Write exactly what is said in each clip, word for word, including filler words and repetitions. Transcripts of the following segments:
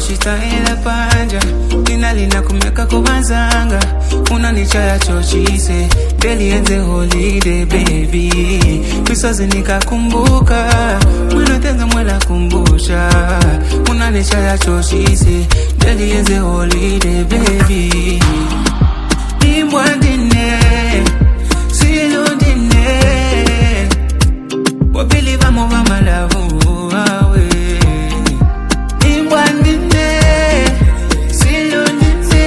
chita ile panja Inalina kumeka kubanzanga Unanichaya chochise Daily and the holiday baby Pisozi nikakumbuka Mwino tenza mwela kumbusha Unanichaya chochise Daily and the holiday baby Nimbwa dine Silo dine Wabili vamo vama lavu awe Nimbwa dine Silo dine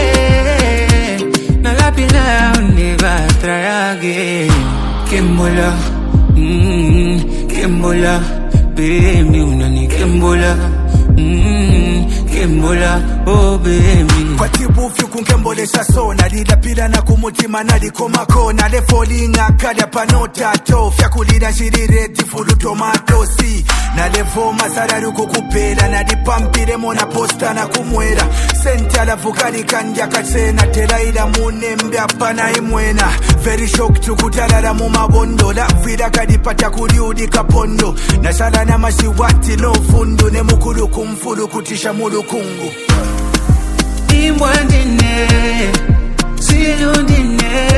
Nalapila never try again Kimbola Mmm Kimbola Baby unani Kimbola Mmm Kimbola Oh baby Kwa tibu fyuku nkembolesha so Nalila pila na kumutima nalikomako Nale folinga kada panota to Fyakulira njirire tifulu tomato si Nale voma sararu kukupela Nalipampire mona posta na kumwera Senta la vukali kanja kasena Telaida munembe apana imwena Very shocked tukutalala mumabondo La vida kadipata kuliudi kapondo Nashala na mashiwati no fundu Ne mukulu kumfulu kutisha mulu kungu Nimbwa dine Silo dine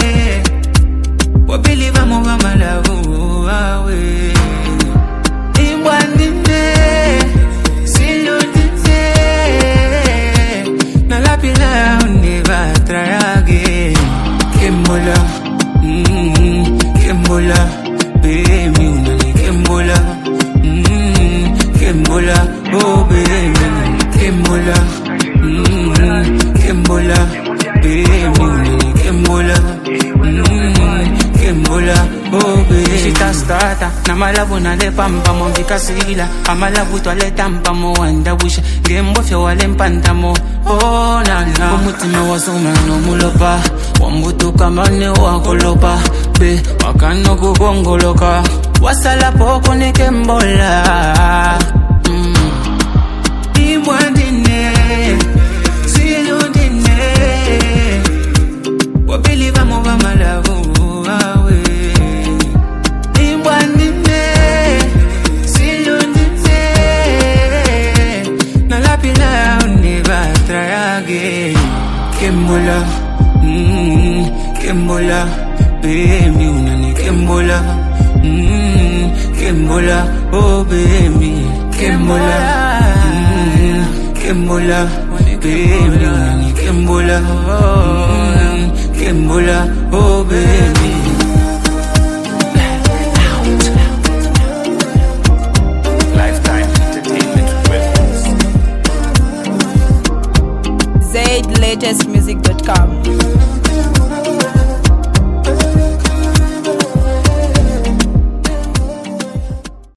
Wabili vamo vama lavu awe Nimbwa dine Silo dine Nalapila never try again Kimbola Mmm Kimbola Baby unani Kimbola Mmm Kimbola Oh baby Kimbola Mmm Kimbola Baby unani Kimbola Mmm Kimbola Oh baby Shita starta Na malavu na le pampa mo vikasila Amalavu to ale tampa mo Wanda wisha Gembo fya wale mpanta mo Oh na na Umutime wasuma no mulopa Wambutu kamane wakolopa Be makano kukongoloka Wasala poko ni Kimbola Mmm Nimbwa dine Silo dine Wabili vamo vama lavu awe Nimbwa dine Silo dine Nalapila never try again Kimbola Mmm Kimbola Baby unani Kimbola Mmm Kimbola Oh baby Kimbola Mmm Kimbola Baby unani Kimbola Mmm Kimbola Oh baby Lifetime Entertainment Records. zaid latest music dot com